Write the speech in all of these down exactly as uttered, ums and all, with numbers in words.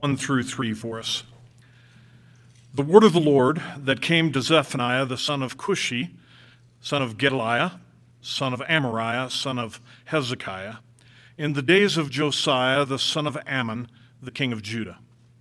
one through three for us. The word of the Lord that came to Zephaniah, the son of Cushi, son of Gedaliah, son of Amariah, son of Hezekiah, in the days of Josiah, the son of Ammon, the king of Judah.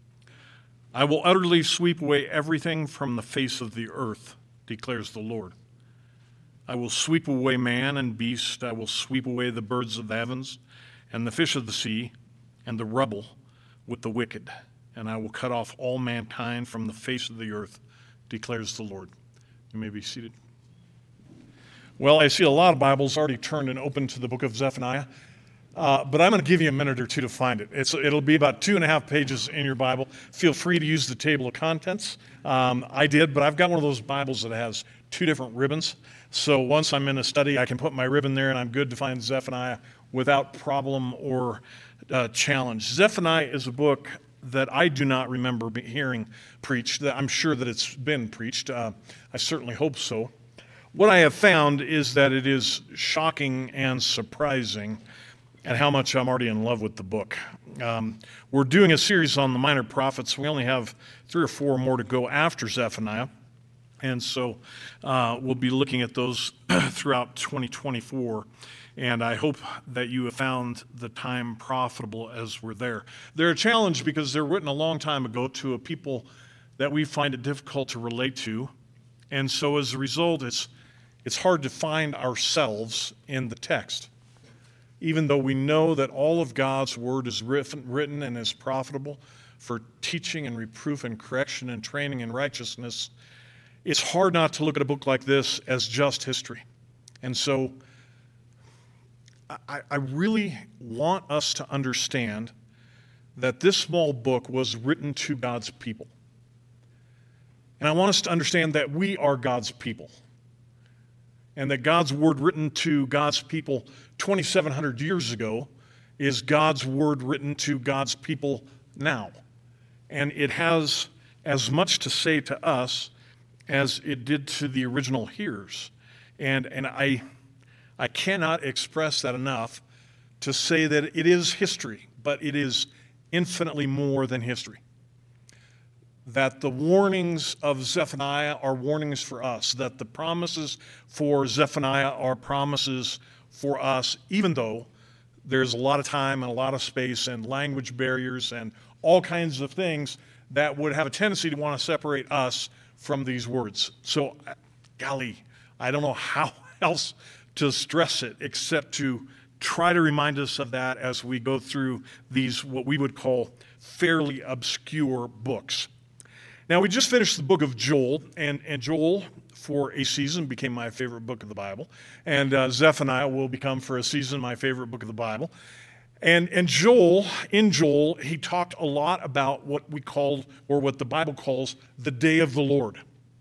I will utterly sweep away everything from the face of the earth, declares the Lord. I will sweep away man and beast. I will sweep away the birds of the heavens and the fish of the sea and the rubble with the wicked. And I will cut off all mankind from the face of the earth, declares the Lord. You may be seated. Well, I see a lot of Bibles already turned and open to the book of Zephaniah, uh, but I'm going to give you a minute or two to find it. It's, it'll be about two and a half pages in your Bible. Feel free to use the table of contents. Um, I did, but I've got one of those Bibles that has two different ribbons. So once I'm in a study, I can put my ribbon there, and I'm good to find Zephaniah without problem or uh, challenge. Zephaniah is a book that I do not remember hearing preached. I'm sure that it's been preached. Uh, I certainly hope so. What I have found is that it is shocking and surprising at how much I'm already in love with the book. Um, we're doing a series on the minor prophets. We only have three or four more to go after Zephaniah. And so uh, we'll be looking at those throughout twenty twenty-four. And I hope that you have found the time profitable as we're there. They're a challenge because they're written a long time ago to a people that we find it difficult to relate to. And so as a result, it's, it's hard to find ourselves in the text. Even though we know that all of God's word is written and is profitable for teaching and reproof and correction and training in righteousness, it's hard not to look at a book like this as just history. And so I, I really want us to understand that this small book was written to God's people. And I want us to understand that we are God's people. And that God's word written to God's people twenty-seven hundred years ago is God's word written to God's people now. And it has as much to say to us as it did to the original hearers. And, and I... I cannot express that enough to say that it is history, but it is infinitely more than history. That the warnings of Zephaniah are warnings for us, that the promises for Zephaniah are promises for us, even though there's a lot of time and a lot of space and language barriers and all kinds of things that would have a tendency to want to separate us from these words. So, golly, I don't know how else to stress it, except to try to remind us of that as we go through these, what we would call fairly obscure books. Now, we just finished the book of Joel, and, and Joel, for a season, became my favorite book of the Bible, and uh, Zephaniah will become, for a season, my favorite book of the Bible. And, and Joel, in Joel, he talked a lot about what we called, or what the Bible calls, the day of the Lord.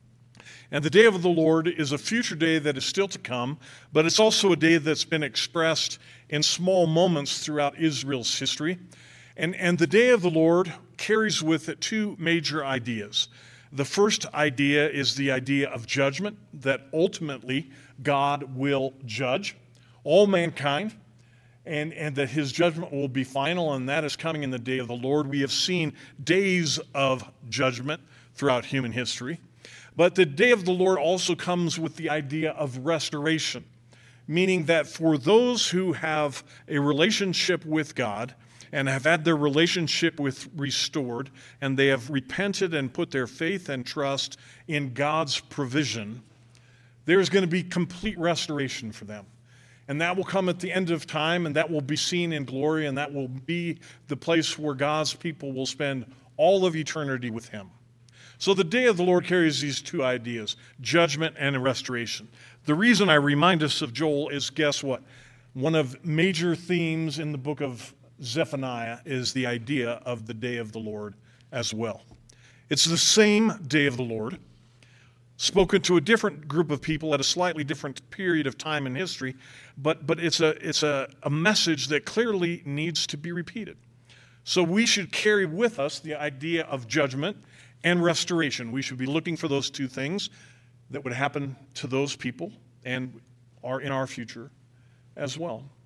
And the day of the Lord is a future day that is still to come, but it's also a day that's been expressed in small moments throughout Israel's history. And, and the day of the Lord carries with it two major ideas. The first idea is the idea of judgment, that ultimately God will judge all mankind, and, and that his judgment will be final, and that is coming in the day of the Lord. We have seen days of judgment throughout human history. But the day of the Lord also comes with the idea of restoration, meaning that for those who have a relationship with God and have had their relationship with restored, and they have repented and put their faith and trust in God's provision, there's going to be complete restoration for them. And that will come at the end of time, and that will be seen in glory, and that will be the place where God's people will spend all of eternity with him. So the day of the Lord carries these two ideas, judgment and restoration. The reason I remind us of Joel is, guess what? One of major themes in the book of Zephaniah is the idea of the day of the Lord as well. It's the same day of the Lord, spoken to a different group of people at a slightly different period of time in history, but, but it's, a, it's a, a message that clearly needs to be repeated. So we should carry with us the idea of judgment and restoration. We should be looking for those two things that would happen to those people and are in our future as well.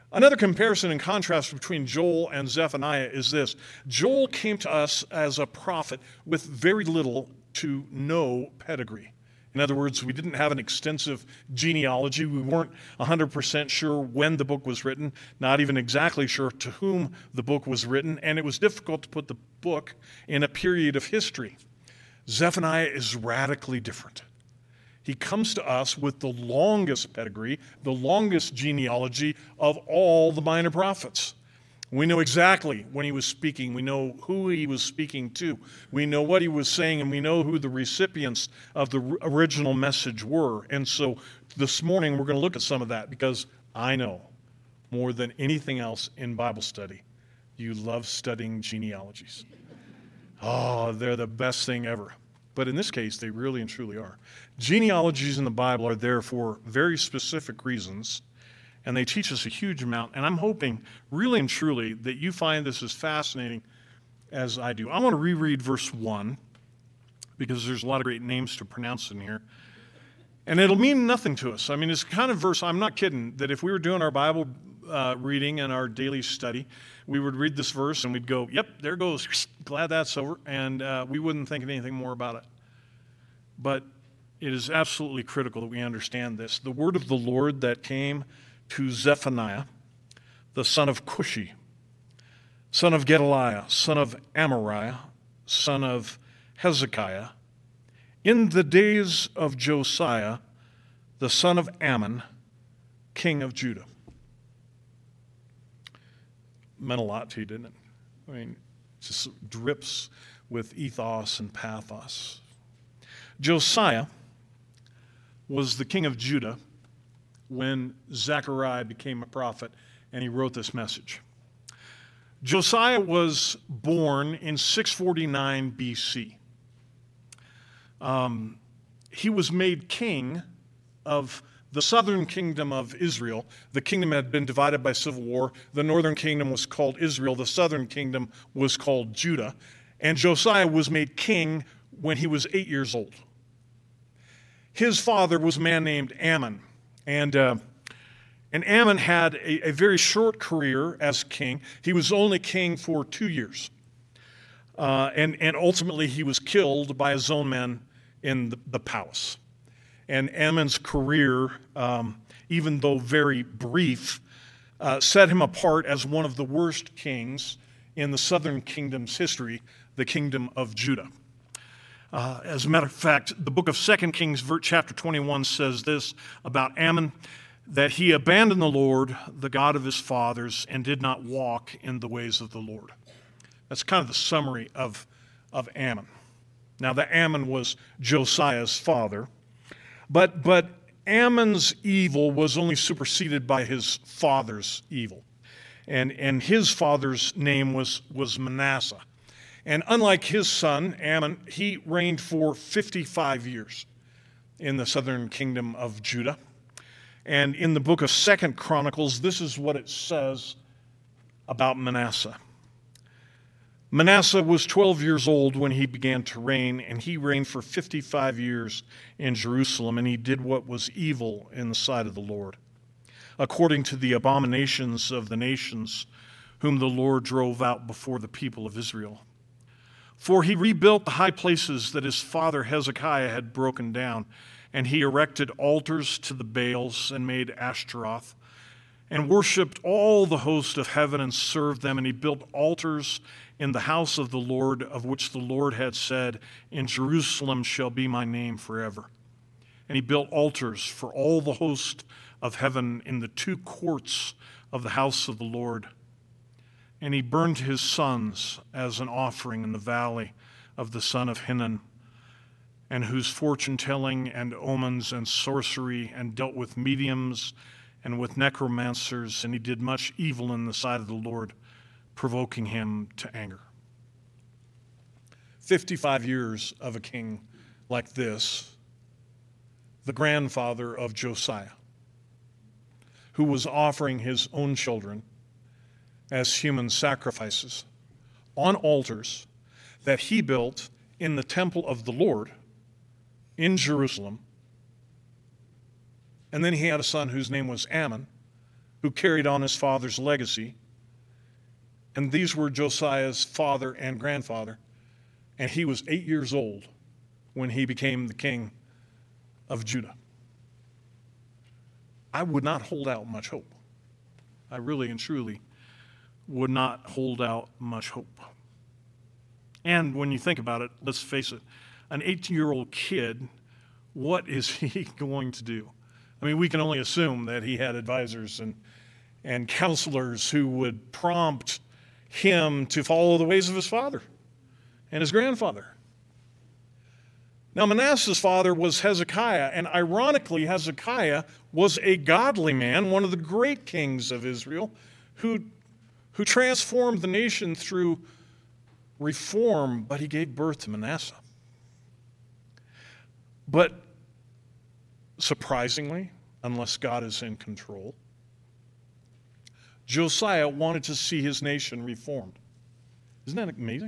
Another comparison and contrast between Joel and Zephaniah is this. Joel came to us as a prophet with very little to no pedigree. In other words, we didn't have an extensive genealogy. We weren't one hundred percent sure when the book was written, not even exactly sure to whom the book was written, and it was difficult to put the book in a period of history. Zephaniah is radically different. He comes to us with the longest pedigree, the longest genealogy of all the minor prophets. We know exactly when he was speaking. We know who he was speaking to. We know what he was saying, and we know who the recipients of the original message were. And so this morning we're going to look at some of that, because I know more than anything else in Bible study, you love studying genealogies. Oh, they're the best thing ever. But in this case, they really and truly are. Genealogies in the Bible are there for very specific reasons, and they teach us a huge amount. And I'm hoping, really and truly, that you find this as fascinating as I do. I want to reread verse one, because there's a lot of great names to pronounce in here. And it'll mean nothing to us. I mean, it's the kind of verse, I'm not kidding, that if we were doing our Bible uh, reading and our daily study, we would read this verse and we'd go, yep, there goes, glad that's over, and uh, we wouldn't think anything more about it. But it is absolutely critical that we understand this. The word of the Lord that came to Zephaniah, the son of Cushi, son of Gedaliah, son of Amariah, son of Hezekiah, in the days of Josiah, the son of Ammon, king of Judah. Meant a lot to you, didn't it? I mean, it just drips with ethos and pathos. Josiah was the king of Judah when Zechariah became a prophet and he wrote this message. Josiah was born in six forty-nine B C. Um, he was made king of the southern kingdom of Israel. The kingdom had been divided by civil war. The northern kingdom was called Israel. The southern kingdom was called Judah. And Josiah was made king when he was eight years old. His father was a man named Ammon. And, uh, and Ammon had a, a very short career as king. He was only king for two years. Uh, and, and ultimately he was killed by his own men in the, the palace. And Ammon's career, um, even though very brief, uh, set him apart as one of the worst kings in the southern kingdom's history, the kingdom of Judah. Uh, as a matter of fact, the book of Second Kings, chapter twenty-one, says this about Ammon, that he abandoned the Lord, the God of his fathers, and did not walk in the ways of the Lord. That's kind of the summary of, of Ammon. Now, the Ammon was Josiah's father. But but Ammon's evil was only superseded by his father's evil. And and his father's name was, was Manasseh. And unlike his son, Ammon, he reigned for fifty-five years in the southern kingdom of Judah. And in the book of Second Chronicles, this is what it says about Manasseh. Manasseh was twelve years old when he began to reign, and he reigned for fifty-five years in Jerusalem, and he did what was evil in the sight of the Lord, according to the abominations of the nations whom the Lord drove out before the people of Israel. For he rebuilt the high places that his father Hezekiah had broken down, and he erected altars to the Baals and made Ashtaroth, and worshipped all the host of heaven and served them, and he built altars in the house of the Lord, of which the Lord had said, in Jerusalem shall be my name forever. And he built altars for all the host of heaven in the two courts of the house of the Lord. And he burned his sons as an offering in the valley of the son of Hinnom, and whose fortune-telling and omens and sorcery, and dealt with mediums and with necromancers, and he did much evil in the sight of the Lord, provoking him to anger. fifty-five years of a king like this, the grandfather of Josiah, who was offering his own children as human sacrifices on altars that he built in the temple of the Lord in Jerusalem. And then he had a son whose name was Ammon, who carried on his father's legacy. And these were Josiah's father and grandfather. And he was eight years old when he became the king of Judah. I would not hold out much hope. I really and truly would not hold out much hope. And when you think about it, let's face it, an eighteen-year-old kid, what is he going to do? I mean, we can only assume that he had advisors and, and counselors who would prompt him to follow the ways of his father and his grandfather. Now, Manasseh's father was Hezekiah, and ironically, Hezekiah was a godly man, one of the great kings of Israel, who, who transformed the nation through reform, but he gave birth to Manasseh. But surprisingly, unless God is in control, Josiah wanted to see his nation reformed. Isn't that amazing?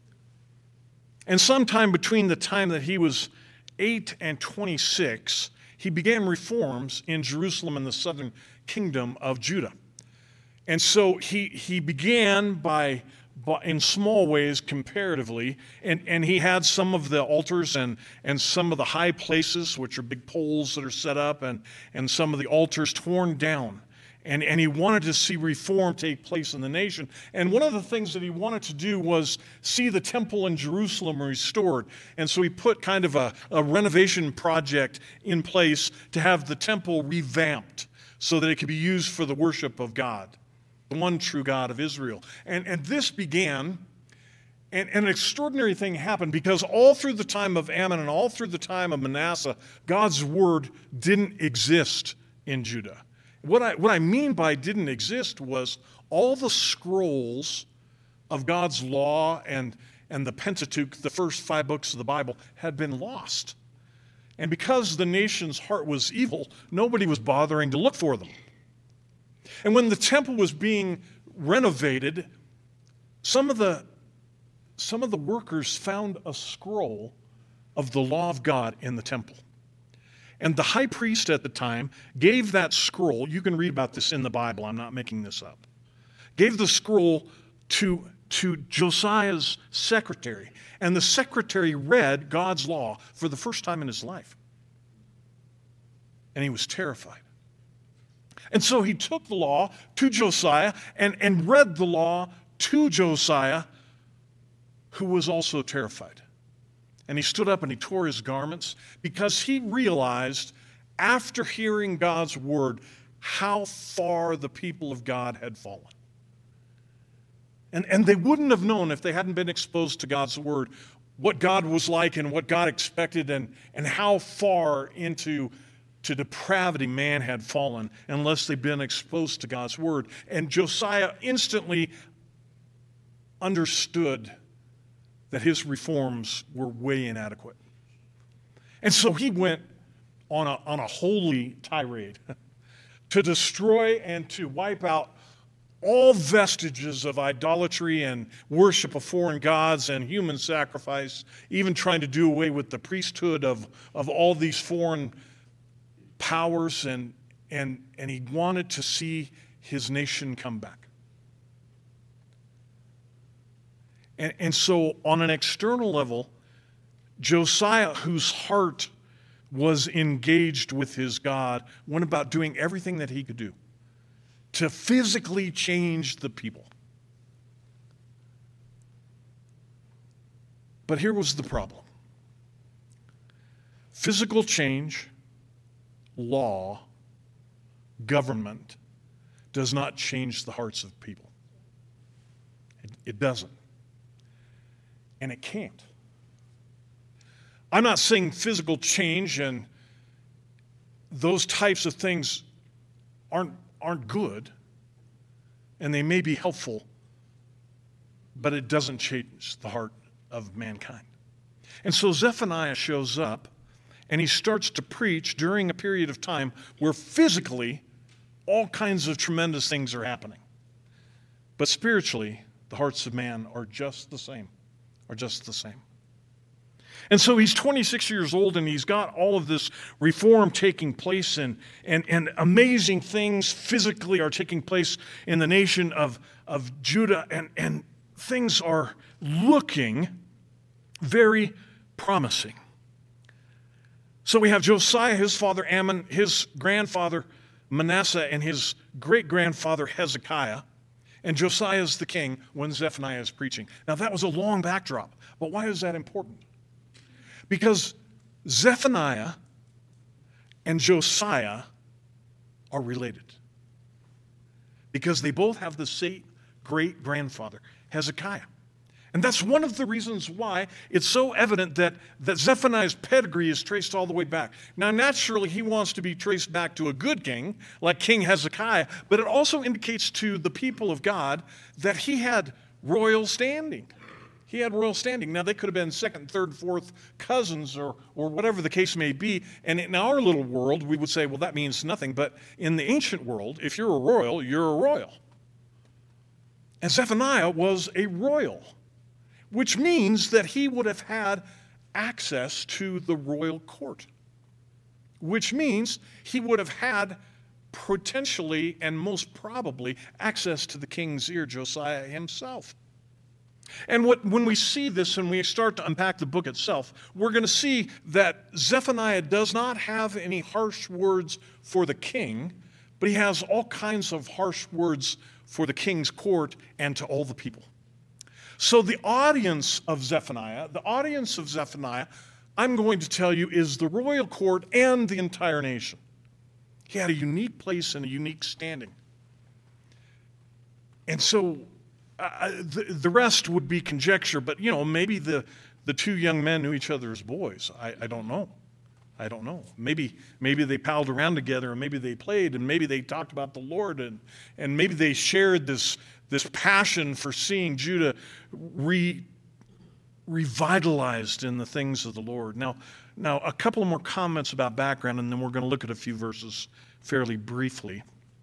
And sometime between the time that he was eight and twenty-six, he began reforms in Jerusalem and the southern kingdom of Judah. And so he, he began by, by, in small ways comparatively, and, and he had some of the altars and, and some of the high places, which are big poles that are set up, and, and some of the altars torn down. And, and he wanted to see reform take place in the nation. And one of the things that he wanted to do was see the temple in Jerusalem restored. And so he put kind of a, a renovation project in place to have the temple revamped so that it could be used for the worship of God, the one true God of Israel. And, and this began, and, and an extraordinary thing happened, because all through the time of Amon and all through the time of Manasseh, God's word didn't exist in Judah. What I, what I mean by didn't exist was all the scrolls of God's law and, and the Pentateuch, the first five books of the Bible, had been lost. And because the nation's heart was evil, nobody was bothering to look for them. And when the temple was being renovated, some of the, some of the workers found a scroll of the law of God in the temple. And the high priest at the time gave that scroll, you can read about this in the Bible, I'm not making this up, gave the scroll to, to Josiah's secretary. And the secretary read God's law for the first time in his life. And he was terrified. And so he took the law to Josiah and, and read the law to Josiah, who was also terrified. And he stood up and he tore his garments because he realized, after hearing God's word, how far the people of God had fallen. And, and they wouldn't have known, if they hadn't been exposed to God's word, what God was like and what God expected, and, and how far into to depravity man had fallen, unless they'd been exposed to God's word. And Josiah instantly understood that his reforms were way inadequate. And so he went on a, on a holy tirade to destroy and to wipe out all vestiges of idolatry and worship of foreign gods and human sacrifice, even trying to do away with the priesthood of, of all these foreign powers, and, and, and he wanted to see his nation come back. And, and so on an external level, Josiah, whose heart was engaged with his God, went about doing everything that he could do to physically change the people. But here was the problem. Physical change, law, government does not change the hearts of people. It, it doesn't. And it can't. I'm not saying physical change and those types of things aren't, aren't good, and they may be helpful, but it doesn't change the heart of mankind. And so Zephaniah shows up, and he starts to preach during a period of time where physically all kinds of tremendous things are happening. But spiritually, the hearts of man are just the same. Are just the same. And so he's twenty-six years old, and he's got all of this reform taking place, and, and, and amazing things physically are taking place in the nation of, of Judah, and, and things are looking very promising. So we have Josiah, his father Ammon, his grandfather Manasseh, and his great-grandfather Hezekiah, and Josiah is the king when Zephaniah is preaching. Now that was a long backdrop, but why is that important? Because Zephaniah and Josiah are related. Because they both have the same great-grandfather, Hezekiah. And that's one of the reasons why it's so evident that, that Zephaniah's pedigree is traced all the way back. Now, naturally, he wants to be traced back to a good king, like King Hezekiah, but it also indicates to the people of God that he had royal standing. He had royal standing. Now, they could have been second, third, fourth cousins or, or whatever the case may be. And in our little world, we would say, well, that means nothing. But in the ancient world, if you're a royal, you're a royal. And Zephaniah was a royal, which means that he would have had access to the royal court, which means he would have had potentially and most probably access to the king's ear, Josiah himself. And what, when we see this and we start to unpack the book itself, we're going to see that Zephaniah does not have any harsh words for the king, but he has all kinds of harsh words for the king's court and to all the people. So the audience of Zephaniah, the audience of Zephaniah, I'm going to tell you, is the royal court and the entire nation. He had a unique place and a unique standing. And so uh, the, the rest would be conjecture, but, you know, maybe the, the two young men knew each other as boys. I, I don't know. I don't know. Maybe maybe they palled around together, and maybe they played, and maybe they talked about the Lord, and, and maybe they shared this, this passion for seeing Judah re, revitalized in the things of the Lord. Now, now, a couple more comments about background, and then we're going to look at a few verses fairly briefly.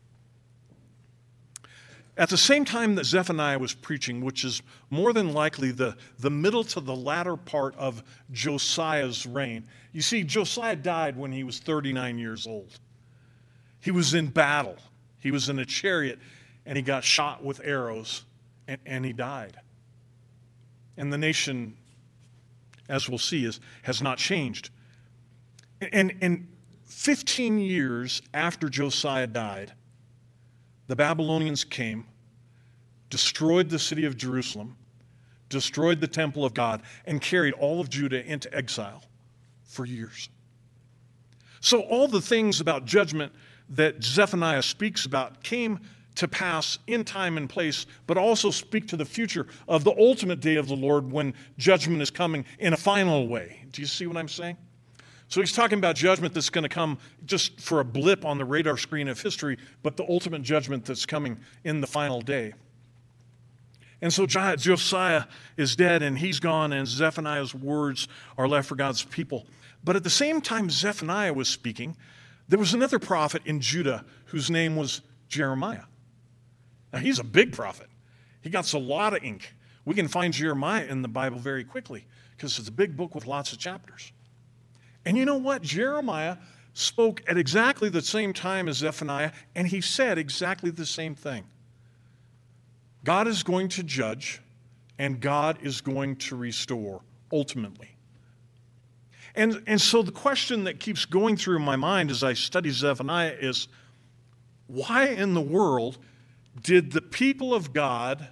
At the same time that Zephaniah was preaching, which is more than likely the, the middle to the latter part of Josiah's reign. You see, Josiah died when he was thirty-nine years old. He was in battle. He was in a chariot, and he got shot with arrows, and, and he died. And the nation, as we'll see, is, has not changed. And, and fifteen years after Josiah died, the Babylonians came, destroyed the city of Jerusalem, destroyed the temple of God, and carried all of Judah into exile for years. So all the things about judgment that Zephaniah speaks about came to pass in time and place, but also speak to the future of the ultimate day of the Lord when judgment is coming in a final way. Do you see what I'm saying? So he's talking about judgment that's going to come just for a blip on the radar screen of history, but the ultimate judgment that's coming in the final day. And so Josiah is dead, and he's gone, and Zephaniah's words are left for God's people. But at the same time Zephaniah was speaking, there was another prophet in Judah whose name was Jeremiah. Now, he's a big prophet. He got a lot of ink. We can find Jeremiah in the Bible very quickly because it's a big book with lots of chapters. And you know what? Jeremiah spoke at exactly the same time as Zephaniah, and he said exactly the same thing. God is going to judge, and God is going to restore, ultimately. And, and so the question that keeps going through my mind as I study Zephaniah is, why in the world did the people of God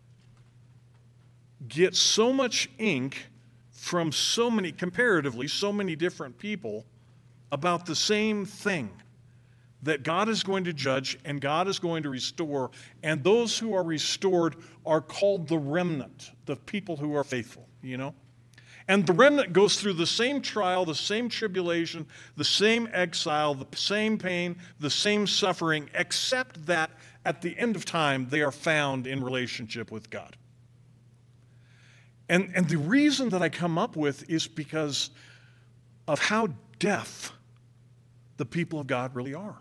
get so much ink from so many, comparatively, so many different people about the same thing, that God is going to judge and God is going to restore, and those who are restored are called the remnant, the people who are faithful, you know? And the remnant goes through the same trial, the same tribulation, the same exile, the same pain, the same suffering, except that at the end of time they are found in relationship with God. And, and the reason that I come up with is because of how deaf the people of God really are.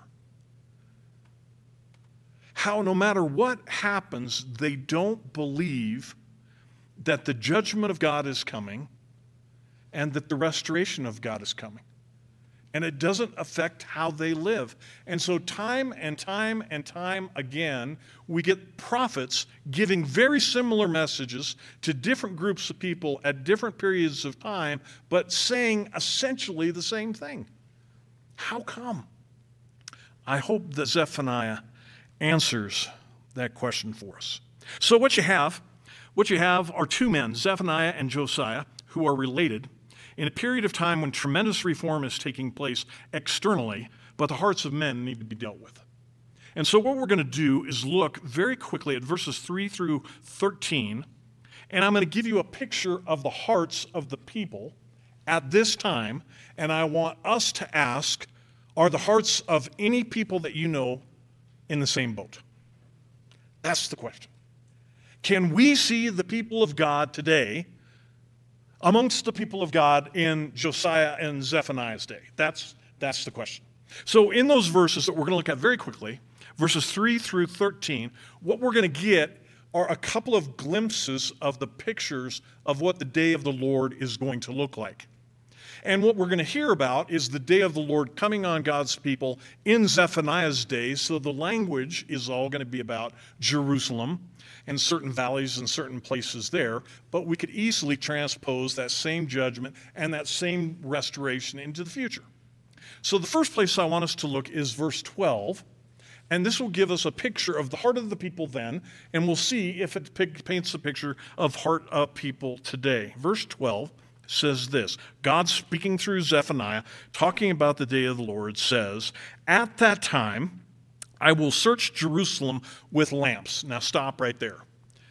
How no matter what happens, they don't believe that the judgment of God is coming. and that the restoration of God is coming. And it doesn't affect how they live. And so time and time and time again, we get prophets giving very similar messages to different groups of people at different periods of time, but saying essentially the same thing. How come? I hope that Zephaniah answers that question for us. So what you have, what you have are two men, Zephaniah and Josiah, who are related in a period of time when tremendous reform is taking place externally, but the hearts of men need to be dealt with. And so what we're going to do is look very quickly at verses three through thirteen, and I'm going to give you a picture of the hearts of the people at this time, and I want us to ask, are the hearts of any people that you know in the same boat? That's the question. Can we see the people of God today amongst the people of God in Josiah and Zephaniah's day? That's, that's the question. So in those verses that we're going to look at very quickly, verses three through thirteen, what we're going to get are a couple of glimpses of the pictures of what the day of the Lord is going to look like. And what we're going to hear about is the day of the Lord coming on God's people in Zephaniah's day. So the language is all going to be about Jerusalem and certain valleys and certain places there. But we could easily transpose that same judgment and that same restoration into the future. So the first place I want us to look is verse twelve. And this will give us a picture of the heart of the people then, and we'll see if it paints a picture of heart of people today. Verse twelve says this. God, speaking through Zephaniah, talking about the day of the Lord, says, "At that time, I will search Jerusalem with lamps." Now stop right there.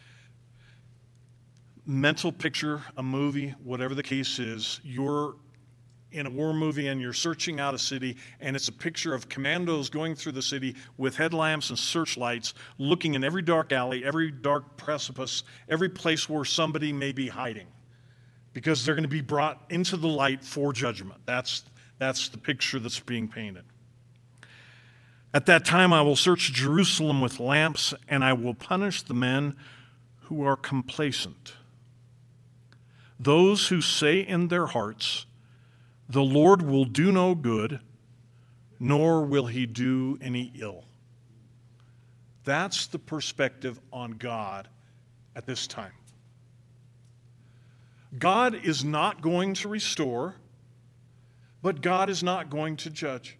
Mental picture, a movie, whatever the case is, you're in a war movie and you're searching out a city, and it's a picture of commandos going through the city with headlamps and searchlights, looking in every dark alley, every dark precipice, every place where somebody may be hiding, because they're going to be brought into the light for judgment. That's, that's the picture that's being painted. "At that time I will search Jerusalem with lamps, and I will punish the men who are complacent, those who say in their hearts, 'The Lord will do no good, nor will he do any ill.'" That's the perspective on God at this time. God is not going to restore, but God is not going to judge.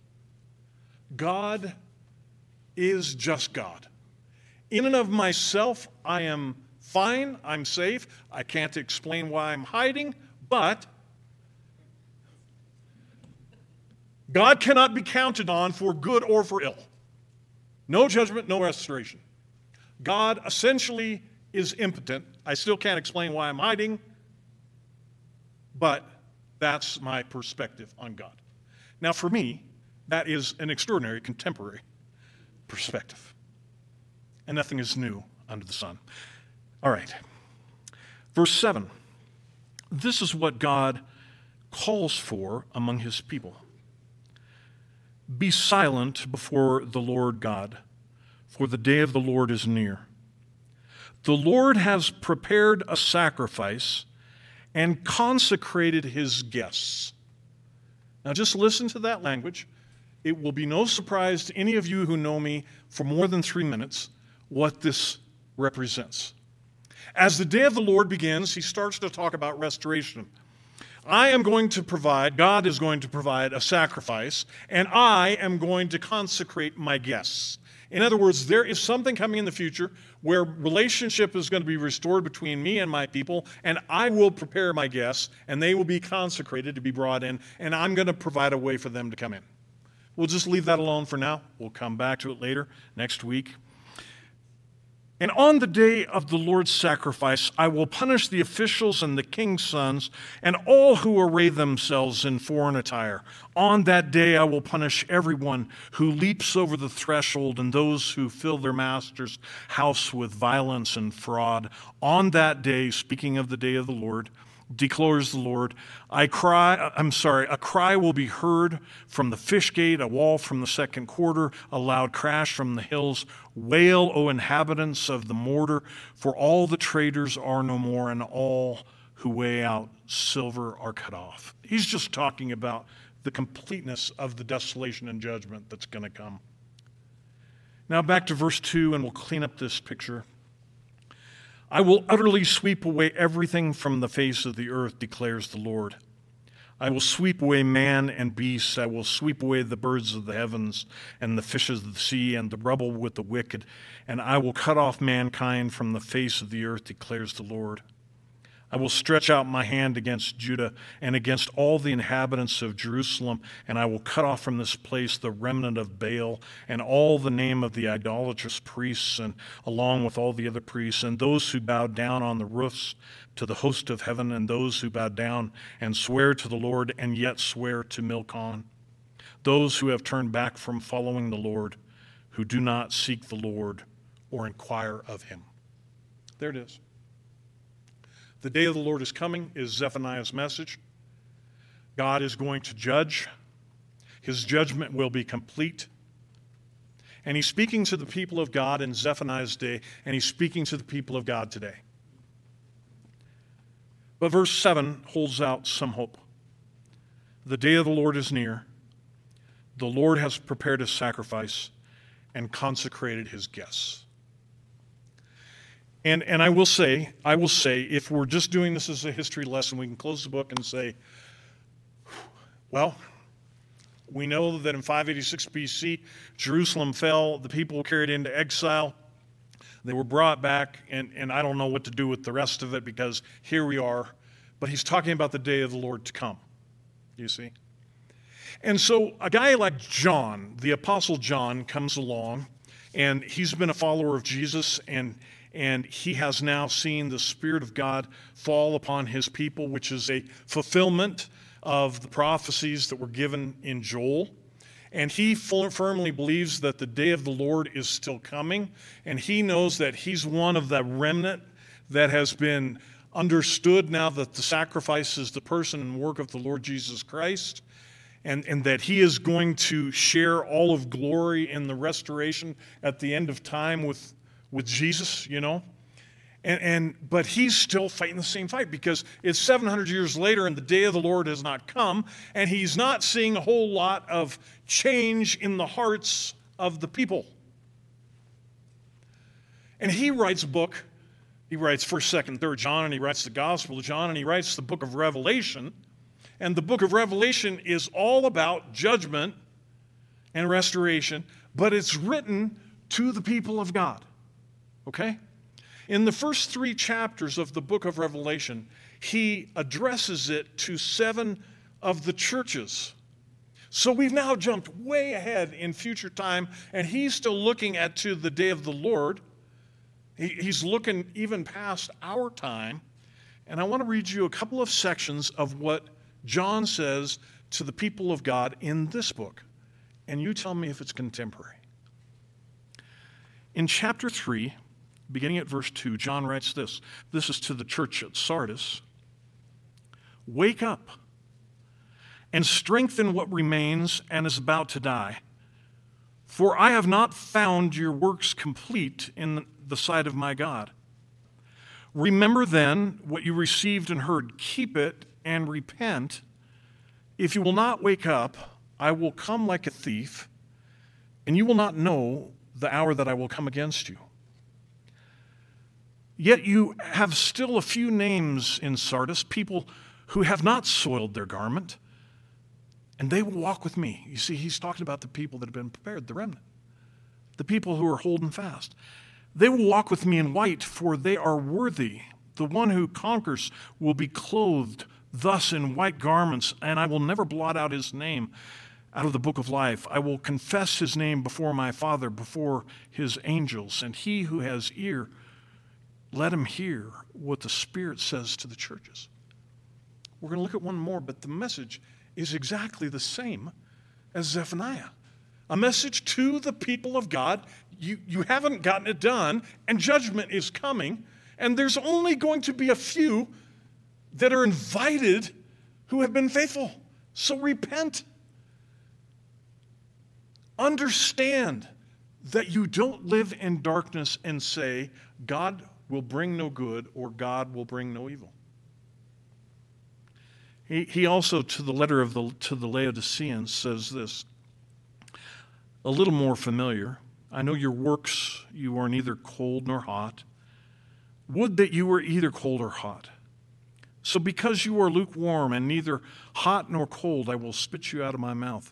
God is just God. In and of myself, I am fine, I'm safe, I can't explain why I'm hiding, but God cannot be counted on for good or for ill. No judgment, no restoration. God essentially is impotent. I still can't explain why I'm hiding, but that's my perspective on God. Now, for me, that is an extraordinary contemporary perspective. And nothing is new under the sun. All right. Verse seven. This is what God calls for among his people. "Be silent before the Lord God, for the day of the Lord is near. The Lord has prepared a sacrifice and consecrated his guests." Now just listen to that language. It will be no surprise to any of you who know me for more than three minutes what this represents. As the day of the Lord begins, he starts to talk about restoration. I am going to provide, God is going to provide a sacrifice, and I am going to consecrate my guests. In other words, there is something coming in the future where relationship is going to be restored between me and my people, and I will prepare my guests, and they will be consecrated to be brought in, and I'm going to provide a way for them to come in. We'll just leave that alone for now. We'll come back to it later, next week. "And on the day of the Lord's sacrifice, I will punish the officials and the king's sons and all who array themselves in foreign attire. On that day, I will punish everyone who leaps over the threshold and those who fill their master's house with violence and fraud. On that day," speaking of the day of the Lord, declares the Lord, I cry, I'm sorry, "a cry will be heard from the fish gate, a wall from the second quarter, a loud crash from the hills. Wail, O inhabitants of the mortar, for all the traders are no more, and all who weigh out silver are cut off. He's just talking about the completeness of the desolation and judgment that's going to come. Now back to verse two, and we'll clean up this picture. I will utterly sweep away everything from the face of the earth, declares the Lord. I will sweep away man and beast. I will sweep away the birds of the heavens and the fishes of the sea and the rubble with the wicked. And I will cut off mankind from the face of the earth, declares the Lord. I will stretch out my hand against Judah and against all the inhabitants of Jerusalem, and I will cut off from this place the remnant of Baal and all the name of the idolatrous priests, and along with all the other priests, and those who bow down on the roofs to the host of heaven, and those who bow down and swear to the Lord and yet swear to Milcom, those who have turned back from following the Lord, who do not seek the Lord or inquire of him. There it is. The day of the Lord is coming is Zephaniah's message. God is going to judge. His judgment will be complete. And he's speaking to the people of God in Zephaniah's day, and he's speaking to the people of God today. But verse seven holds out some hope. The day of the Lord is near. The Lord has prepared a sacrifice and consecrated his guests. And and I will say, I will say, if we're just doing this as a history lesson, we can close the book and say, well, we know that in five eighty-six B C, Jerusalem fell, the people were carried into exile, they were brought back, and, and I don't know what to do with the rest of it because here we are. But he's talking about the day of the Lord to come, you see. And so a guy like John, the Apostle John, comes along, and he's been a follower of Jesus, and And he has now seen the Spirit of God fall upon his people, which is a fulfillment of the prophecies that were given in Joel. And he firmly believes that the day of the Lord is still coming. And he knows that he's one of the remnant that has been understood now that the sacrifice is the person and work of the Lord Jesus Christ. And, and that he is going to share all of glory in the restoration at the end of time with with Jesus, you know, and, and but he's still fighting the same fight because it's seven hundred years later and the day of the Lord has not come, and he's not seeing a whole lot of change in the hearts of the people. And he writes a book. He writes first, second, third John, and he writes the Gospel of John, and he writes the book of Revelation. And the book of Revelation is all about judgment and restoration, but it's written to the people of God. Okay? In the first three chapters of the book of Revelation, he addresses it to seven of the churches. So we've now jumped way ahead in future time, and he's still looking at to the day of the Lord. He, he's looking even past our time. And I want to read you a couple of sections of what John says to the people of God in this book. And you tell me if it's contemporary. In chapter three, beginning at verse two, John writes this. This is to the church at Sardis. Wake up and strengthen what remains and is about to die. For I have not found your works complete in the sight of my God. Remember then what you received and heard. Keep it and repent. If you will not wake up, I will come like a thief, and you will not know the hour that I will come against you. Yet you have still a few names in Sardis, people who have not soiled their garment, and they will walk with me. You see, he's talking about the people that have been prepared, the remnant, the people who are holding fast. They will walk with me in white, for they are worthy. The one who conquers will be clothed thus in white garments, and I will never blot out his name out of the book of life. I will confess his name before my Father, before his angels, and he who has ear, let him hear what the Spirit says to the churches. We're going to look at one more, but the message is exactly the same as Zephaniah. A message to the people of God. You, you haven't gotten it done, and judgment is coming, and there's only going to be a few that are invited who have been faithful. So repent. Understand that you don't live in darkness and say, God will bring no good or God will bring no evil. He, he also, to the letter of the, to the Laodiceans, says this, a little more familiar. I know your works, you are neither cold nor hot. Would that you were either cold or hot. So because you are lukewarm and neither hot nor cold, I will spit you out of my mouth.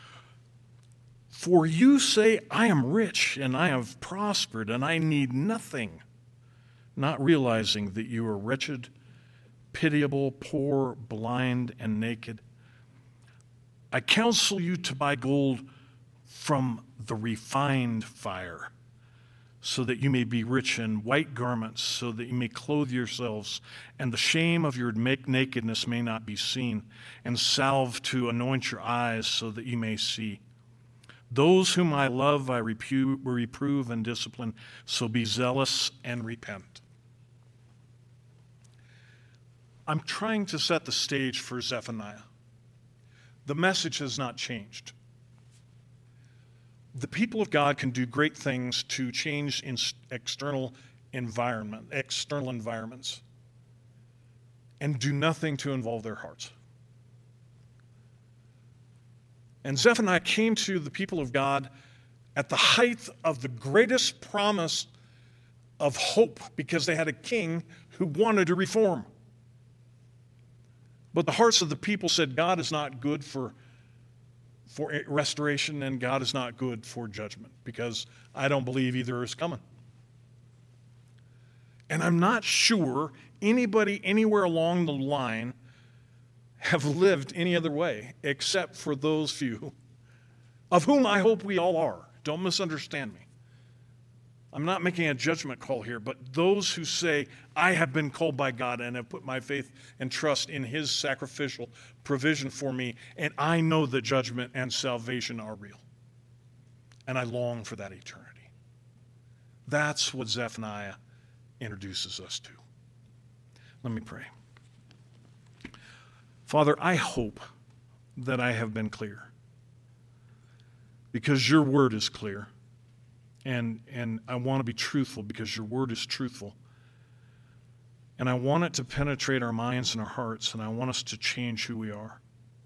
For you say, I am rich and I have prospered and I need nothing, not realizing that you are wretched, pitiable, poor, blind, and naked. I counsel you to buy gold from the refined fire, so that you may be rich, in white garments, so that you may clothe yourselves, and the shame of your nakedness may not be seen, and salve to anoint your eyes, so that you may see. Those whom I love I repu- reprove and discipline, so be zealous and repent. I'm trying to set the stage for Zephaniah. The message has not changed. The people of God can do great things to change in external environment, external environments, and do nothing to involve their hearts. And Zephaniah came to the people of God at the height of the greatest promise of hope, because they had a king who wanted to reform. But the hearts of the people said, God is not good for for restoration, and God is not good for judgment, because I don't believe either is coming. And I'm not sure anybody anywhere along the line have lived any other way, except for those few, of whom I hope we all are. Don't misunderstand me. I'm not making a judgment call here, but those who say, I have been called by God and have put my faith and trust in his sacrificial provision for me, and I know that judgment and salvation are real. And I long for that eternity. That's what Zephaniah introduces us to. Let me pray. Father, I hope that I have been clear, because your word is clear. And, and I want to be truthful, because your word is truthful. And I want it to penetrate our minds and our hearts, and I want us to change who we are.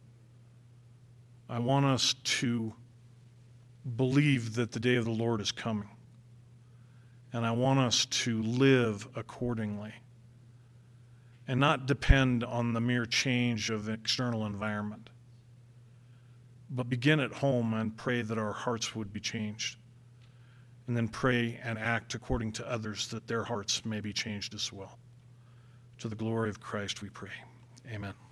I want us to believe that the day of the Lord is coming. And I want us to live accordingly and not depend on the mere change of the external environment, but begin at home and pray that our hearts would be changed. And then pray and act according to others, that their hearts may be changed as well. To the glory of Christ we pray. Amen.